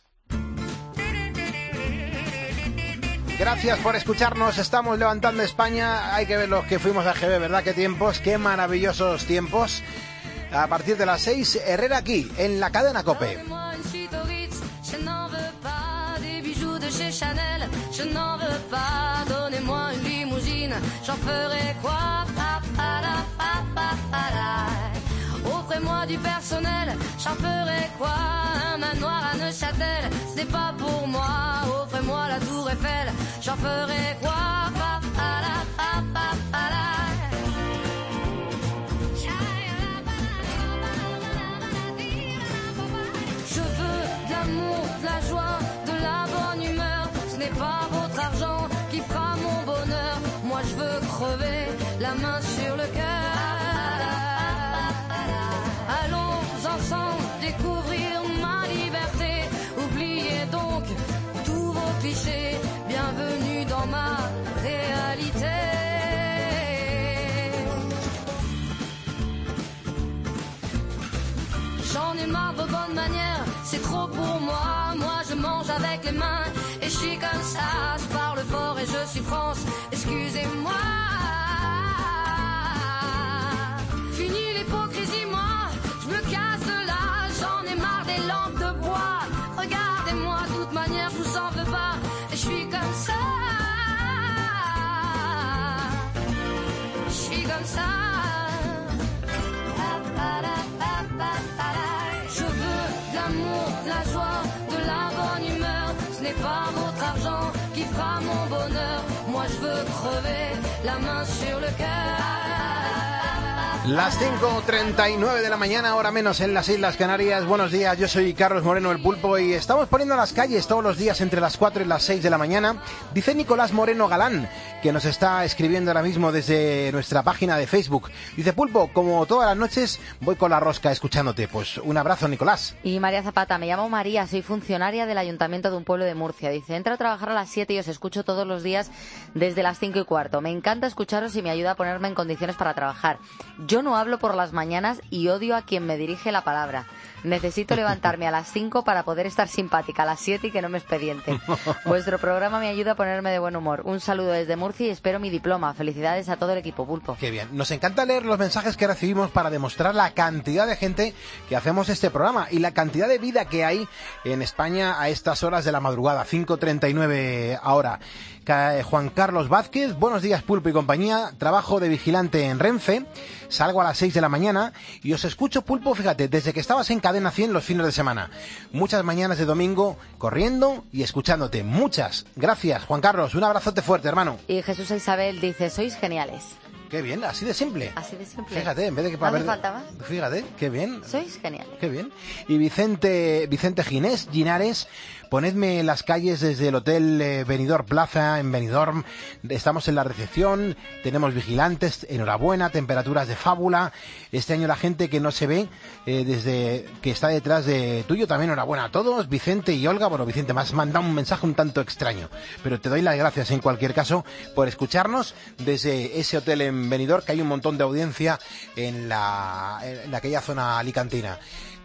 Gracias por escucharnos, estamos levantando España. Hay que ver los que fuimos a GB, ¿verdad? Qué tiempos, qué maravillosos tiempos. A partir de las 6, Herrera aquí, en la cadena COPE. Offrez-moi du personnel, j'en ferai quoi? Un manoir à Neuchâtel, ce n'est pas pour moi. Offrez-moi la tour Eiffel, j'en ferai quoi? Je veux de l'amour, de la joie, de la bonne humeur. Ce n'est pas votre argent qui fera mon bonheur. Moi je veux crever, la main sur le cœur. Ensemble découvrir ma liberté. Oubliez donc tous vos clichés. Bienvenue dans ma réalité. J'en ai marre de bonnes manières, c'est trop pour moi. Moi je mange avec les mains et je suis comme ça. Je parle fort et je suis France, excusez-moi. Fini l'hypocrisie, moi je me casse de là, j'en ai marre des lampes de bois. Regardez-moi, de toute manière, je vous en veux pas. Et je suis comme ça. Je suis comme ça. Je veux de l'amour, de la joie, de la bonne humeur. Ce n'est pas votre argent qui fera mon bonheur. Moi je veux crever, la main sur le cœur. Las 5:39 de la mañana, hora menos en las Islas Canarias. Buenos días, yo soy Carlos Moreno, el Pulpo, y estamos poniendo las calles todos los días entre las 4 y las 6 de la mañana. Dice Nicolás Moreno Galán, que nos está escribiendo ahora mismo desde nuestra página de Facebook. Dice, Pulpo, como todas las noches, voy con la rosca escuchándote. Pues un abrazo, Nicolás. Y María Zapata, me llamo María, soy funcionaria del Ayuntamiento de un pueblo de Murcia. Dice, entro a trabajar a las 7 y os escucho todos los días desde las 5:15. Me encanta escucharos y me ayuda a ponerme en condiciones para trabajar. Yo no hablo por las mañanas y odio a quien me dirige la palabra. Necesito levantarme a las 5 para poder estar simpática, a las 7 y que no me expediente. Vuestro programa me ayuda a ponerme de buen humor. Un saludo desde Murcia y espero mi diploma. Felicidades a todo el equipo, Pulpo. Qué bien. Nos encanta leer los mensajes que recibimos para demostrar la cantidad de gente que hacemos este programa y la cantidad de vida que hay en España a estas horas de la madrugada, 5:39 ahora. Juan Carlos Vázquez, buenos días, Pulpo y compañía. Trabajo de vigilante en Renfe, salgo a las 6 de la mañana y os escucho, Pulpo, fíjate, desde que estabas en Cadena 100 los fines de semana. Muchas mañanas de domingo corriendo y escuchándote. Muchas gracias, Juan Carlos. Un abrazote fuerte, hermano. Y Jesús Isabel dice, sois geniales. Qué bien, así de simple. Así de simple. Fíjate, en vez de que para ver... falta más. Fíjate, qué bien. Sois geniales. Qué bien. Y Vicente Ginés, Ginares, ponedme las calles desde el Hotel Benidorm Plaza en Benidorm. Estamos en la recepción, tenemos vigilantes, enhorabuena, temperaturas de fábula. Este año la gente que no se ve desde que está detrás de tuyo, también enhorabuena a todos. Vicente y Olga, bueno, Vicente, me has mandado un mensaje un tanto extraño, pero te doy las gracias en cualquier caso por escucharnos desde ese hotel en Benidorm, que hay un montón de audiencia en aquella zona alicantina.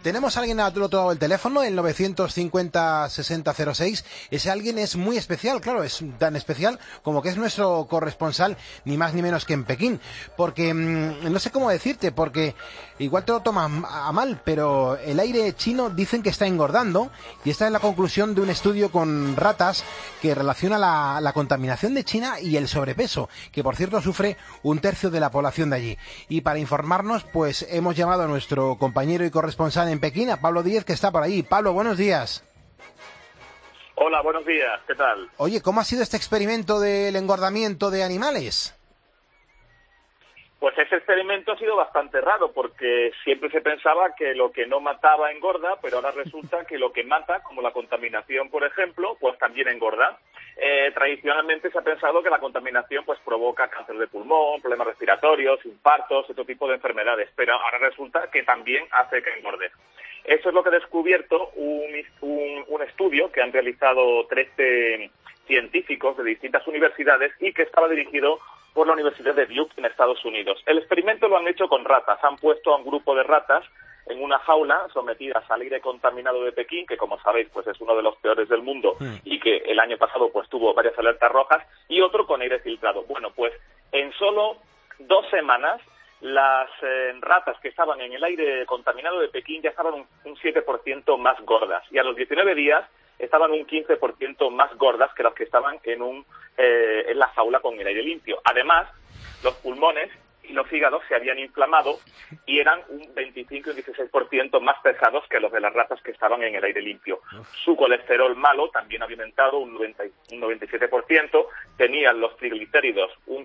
Tenemos a alguien al otro lado del teléfono, el 950-6006. Ese alguien es muy especial, claro, es tan especial como que es nuestro corresponsal, ni más ni menos que en Pekín. Porque, no sé cómo decirte, porque igual te lo tomas a mal, pero el aire chino dicen que está engordando, y esta es la conclusión de un estudio con ratas que relaciona la contaminación de China y el sobrepeso, que por cierto sufre 1/3 de la población de allí. Y para informarnos, pues hemos llamado a nuestro compañero y corresponsal en Pekín, a Pablo Díez, que está por ahí. Pablo, buenos días. Hola, buenos días, ¿qué tal? Oye, ¿cómo ha sido este experimento del engordamiento de animales? Pues ese experimento ha sido bastante raro, porque siempre se pensaba que lo que no mataba engorda, pero ahora resulta que lo que mata, como la contaminación, por ejemplo, pues también engorda. Tradicionalmente se ha pensado que la contaminación pues provoca cáncer de pulmón, problemas respiratorios, infartos, otro tipo de enfermedades, pero ahora resulta que también hace que engorde. Eso es lo que ha descubierto un estudio que han realizado 13 científicos de distintas universidades y que estaba dirigido por la Universidad de Duke en Estados Unidos. El experimento lo han hecho con ratas. Han puesto a un grupo de ratas en una jaula sometidas al aire contaminado de Pekín, que como sabéis pues es uno de los peores del mundo y que el año pasado pues tuvo varias alertas rojas, y otro con aire filtrado. Bueno, pues en solo 2 semanas las ratas que estaban en el aire contaminado de Pekín ya estaban un 7% más gordas, y a los 19 días estaban un 15% más gordas que las que estaban en la jaula con el aire limpio. Además, los pulmones y los hígados se habían inflamado y eran un 25 y un 16% más pesados que los de las ratas que estaban en el aire limpio. Su colesterol malo también había aumentado un 97%, tenían los triglicéridos un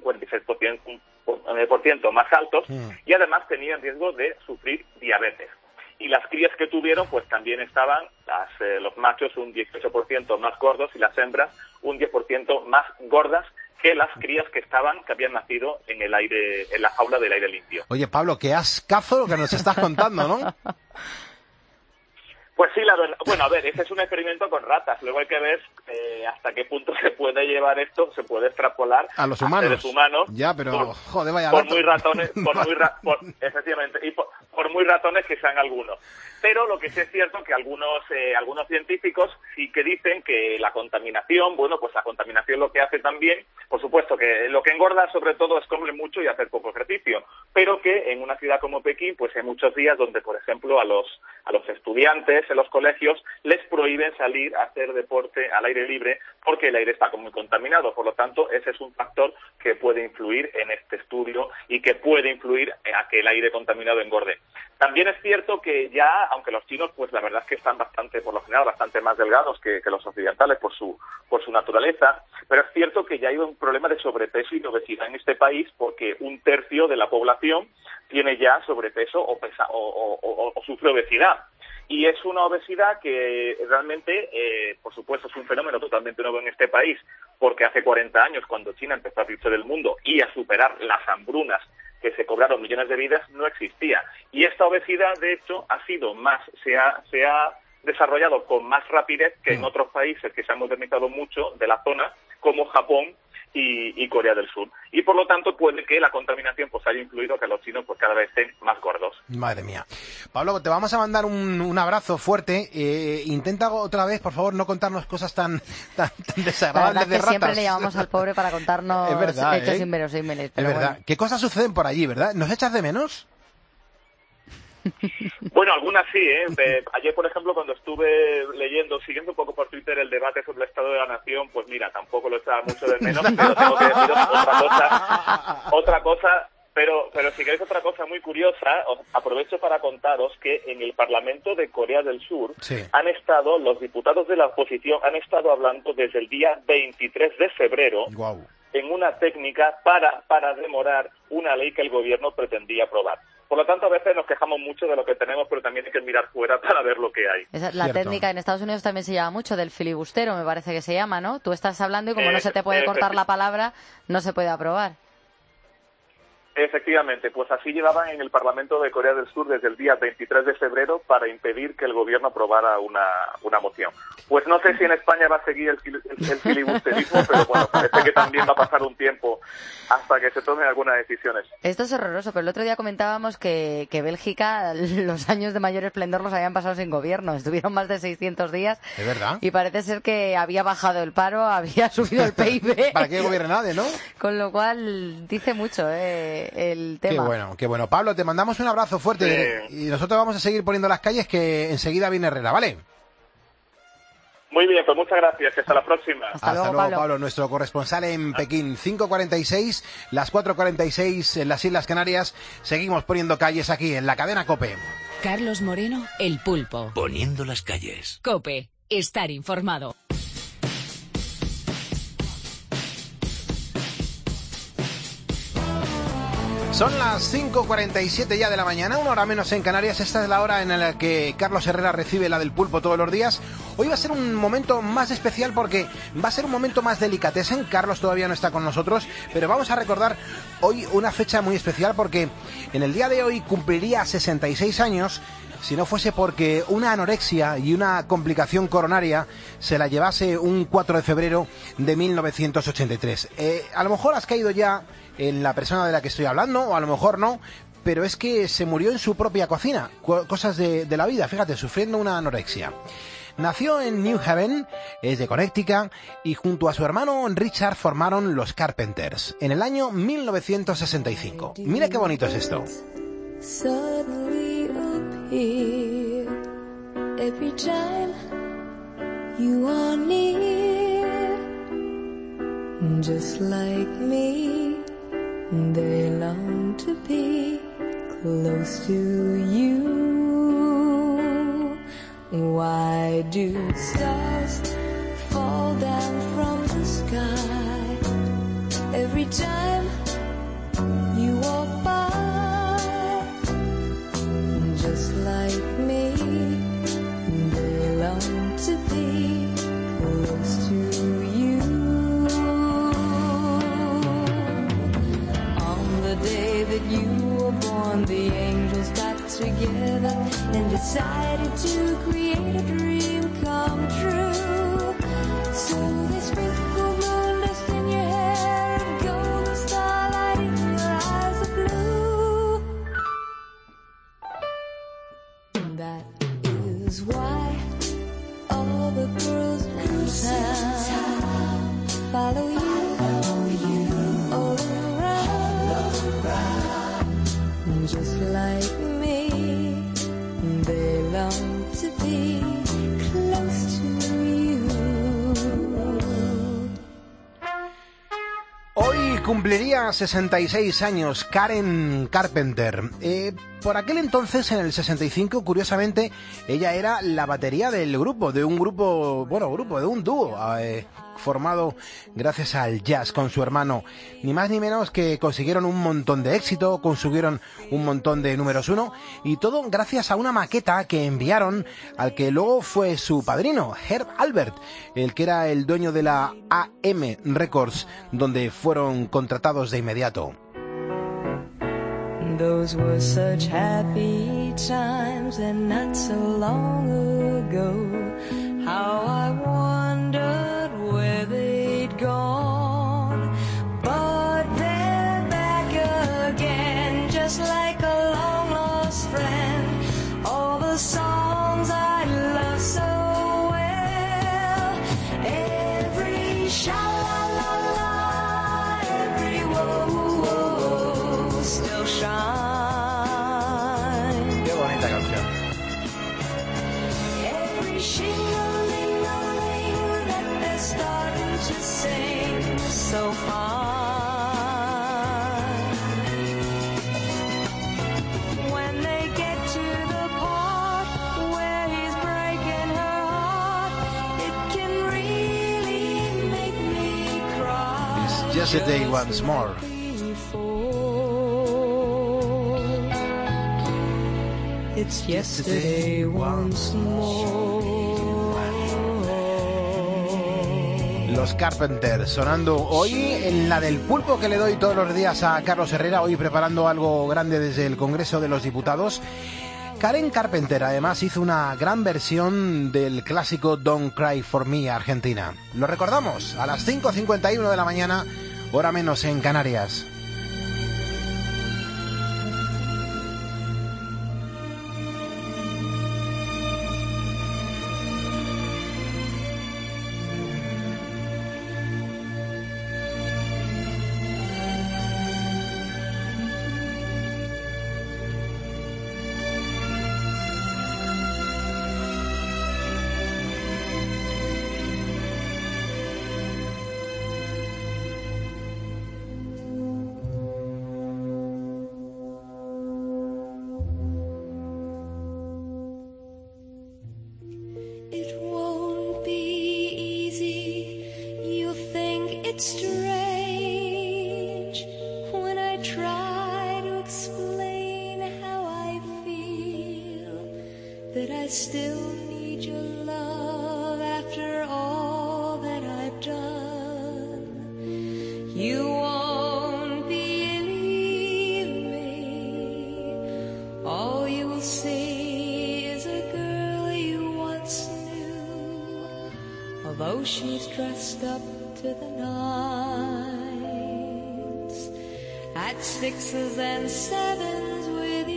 46% más altos, y además tenían riesgo de sufrir diabetes. Y las crías que tuvieron pues también estaban, los machos un 18% más gordos y las hembras un 10% más gordas que las crías que habían nacido en la jaula del aire limpio. Oye, Pablo, qué ascazo lo que nos estás contando, ¿no? Pues sí, la verdad. Bueno, a ver, ese es un experimento con ratas. Luego hay que ver hasta qué punto se puede llevar esto, se puede extrapolar a los humanos. Seres humanos. Ya, pero joder, vaya. Por muy ratones, efectivamente, y por muy ratones que sean algunos. Pero lo que sí es cierto que algunos científicos sí que dicen que la contaminación, bueno, pues la contaminación lo que hace también, por supuesto que lo que engorda sobre todo es comer mucho y hacer poco ejercicio, pero que en una ciudad como Pekín, pues hay muchos días donde, por ejemplo, a los estudiantes en los colegios les prohíben salir a hacer deporte al aire libre porque el aire está muy contaminado. Por lo tanto, ese es un factor que puede influir en este estudio y que puede influir a que el aire contaminado engorde. También es cierto que ya, aunque los chinos, pues la verdad es que están por lo general, bastante más delgados que los occidentales por su naturaleza, pero es cierto que ya hay un problema de sobrepeso y de obesidad en este país, porque 1/3 de la población tiene ya sobrepeso o sufre obesidad. Y es una obesidad que realmente, por supuesto, es un fenómeno totalmente nuevo en este país, porque hace 40 años, cuando China empezó a abrirse del mundo y a superar las hambrunas que se cobraron millones de vidas, no existía. Y esta obesidad, de hecho, se ha desarrollado con más rapidez que en otros países que se han modernizado mucho de la zona, como Japón y Corea del Sur. Y por lo tanto puede que la contaminación pues haya influido que los chinos pues cada vez estén más gordos. Madre mía. Pablo, te vamos a mandar un abrazo fuerte. Intenta otra vez, por favor, no contarnos cosas tan desagradables de ratas. Siempre le llamamos al pobre para contarnos hechos inverosímiles. Es verdad. Bueno. ¿Qué cosas suceden por allí, verdad? ¿Nos echas de menos? Bueno, algunas sí, ayer, por ejemplo, cuando estuve siguiendo un poco por Twitter el debate sobre el Estado de la Nación, pues mira, tampoco lo echaba mucho de menos, pero tengo que deciros otra cosa, pero si queréis otra cosa muy curiosa, aprovecho para contaros que en el Parlamento de Corea del Sur los diputados de la oposición han estado hablando desde el día 23 de febrero en una técnica para demorar una ley que el gobierno pretendía aprobar. Por lo tanto, a veces nos quejamos mucho de lo que tenemos, pero también hay que mirar fuera para ver lo que hay. La técnica en Estados Unidos también se llama mucho del filibustero, me parece que se llama, ¿no? Tú estás hablando y como no se te puede cortar la palabra, no se puede aprobar. Efectivamente, pues así llevaban en el Parlamento de Corea del Sur desde el día 23 de febrero para impedir que el gobierno aprobara una moción. Pues no sé si en España va a seguir el filibusterismo, pero bueno, parece que también va a pasar un tiempo hasta que se tomen algunas decisiones. Esto es horroroso, pero el otro día comentábamos que Bélgica, los años de mayor esplendor los habían pasado sin gobierno. Estuvieron más de 600 días. ¿Es verdad? Y parece ser que había bajado el paro, había subido el PIB. ¿Para qué gobierne nadie, no? Con lo cual dice mucho, el tema. Qué bueno. Pablo, te mandamos un abrazo fuerte y nosotros vamos a seguir poniendo las calles, que enseguida viene Herrera, ¿vale? Muy bien, pues muchas gracias. Hasta la próxima. Hasta luego, Pablo, nuestro corresponsal en Pekín. 5:46, las 4:46 en las Islas Canarias. Seguimos poniendo calles aquí en la cadena COPE. Carlos Moreno, El Pulpo. Poniendo las calles. COPE, estar informado. Son las 5:47 ya de la mañana, 1 hora menos en Canarias. Esta es la hora en la que Carlos Herrera recibe la del Pulpo todos los días. Hoy va a ser un momento más especial porque va a ser un momento más delicatessen. Carlos todavía no está con nosotros, pero vamos a recordar hoy una fecha muy especial porque en el día de hoy cumpliría 66 años si no fuese porque una anorexia y una complicación coronaria se la llevase un 4 de febrero de 1983. A lo mejor has caído ya en la persona de la que estoy hablando, o a lo mejor no, pero es que se murió en su propia cocina. Cosas de la vida, fíjate, sufriendo una anorexia. Nació en New Haven, es de Connecticut, y junto a su hermano Richard formaron los Carpenters en el año 1965. Mira qué bonito es esto. Suddenly appear every time you are near, just like me. They long to be close to you. Why do stars fall down from the sky every time you walk by? Just like me, they long to be close to you. The day that you were born, the angels got together and decided to create a dream come true. So they sprinkled moon dust in your hair and golden starlight in your eyes of blue. That is why all the girls in town follow you. Just like me, they long to be close to you. Hoy cumpliría 66 años Karen Carpenter. Por aquel entonces, en el 65, curiosamente, ella era la batería del grupo, de un dúo formado gracias al jazz con su hermano. Ni más ni menos que consiguieron un montón de éxito, consiguieron un montón de números 1 y todo gracias a una maqueta que enviaron al que luego fue su padrino, Herb Alpert, el que era el dueño de la AM Records, donde fueron contratados de inmediato. Those were such happy times and not so long ago. How I wondered where they'd gone. But they're back again, just like a long lost friend. All the songs I love so well. Every sha-la-la-la, every whoa-whoa still shines. Qué bonita canción. Every shing-a-ling-a-ling that they're starting to sing so fine. When they get to the part where he's breaking her heart, it can really make me cry. It's just a day once more. It's yesterday once more. Los Carpenters, sonando hoy en la del pulpo que le doy todos los días a Carlos Herrera, hoy preparando algo grande desde el Congreso de los Diputados. Karen Carpenter además hizo una gran versión del clásico Don't Cry For Me, Argentina. Lo recordamos a las 5:51 de la mañana, hora menos en Canarias. She's dressed up to the nines, at sixes and sevens with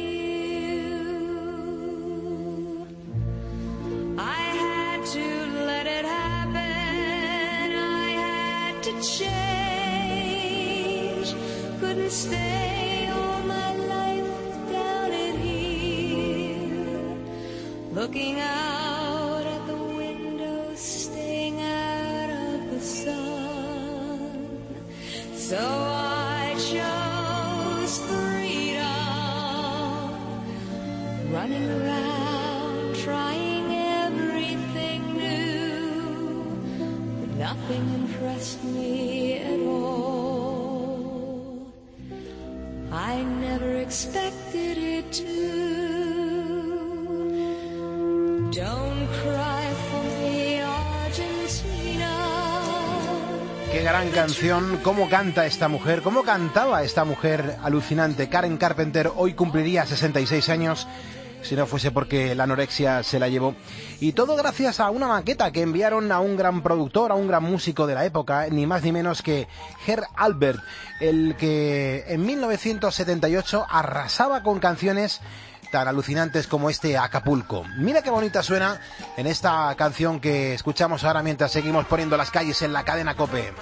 you. I had to let it happen, I had to change, couldn't stay all my life down in here, looking out at the window, staying out of the sun. So I chose freedom, running around trying everything new, but nothing impressed me at all. I never expected it to. Don't cry for me, Argentina. Qué gran canción, cómo canta esta mujer, cómo cantaba esta mujer alucinante. Karen Carpenter hoy cumpliría 66 años, si no fuese porque la anorexia se la llevó. Y todo gracias a una maqueta que enviaron a un gran productor, a un gran músico de la época, ni más ni menos que Herb Alpert, el que en 1978 arrasaba con canciones tan alucinantes como este Acapulco. Mira qué bonita suena en esta canción que escuchamos ahora mientras seguimos poniendo las calles en la cadena COPE.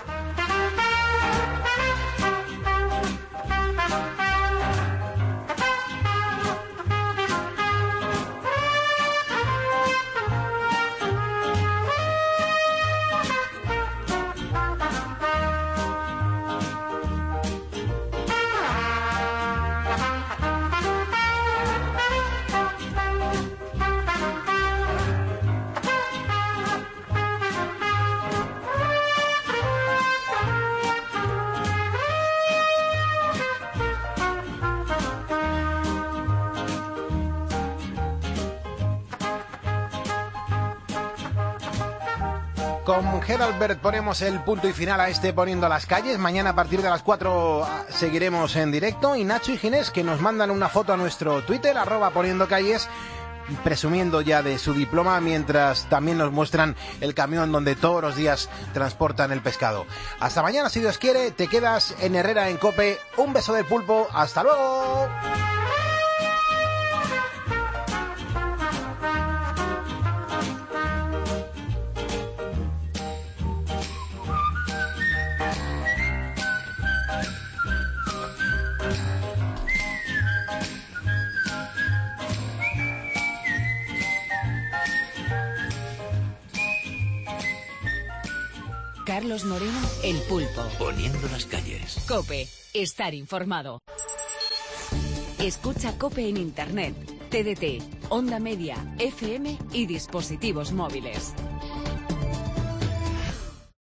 Con Herb Alpert ponemos el punto y final a este Poniendo las Calles. Mañana a partir de las 4 seguiremos en directo. Y Nacho y Ginés, que nos mandan una foto a nuestro Twitter, @poniendocalles, presumiendo ya de su diploma, mientras también nos muestran el camión donde todos los días transportan el pescado. Hasta mañana, si Dios quiere. Te quedas en Herrera en COPE. Un beso del pulpo. ¡Hasta luego! Carlos Moreno, El Pulpo. Poniendo las calles. COPE. Estar informado. Escucha COPE en Internet, TDT, Onda Media, FM y dispositivos móviles.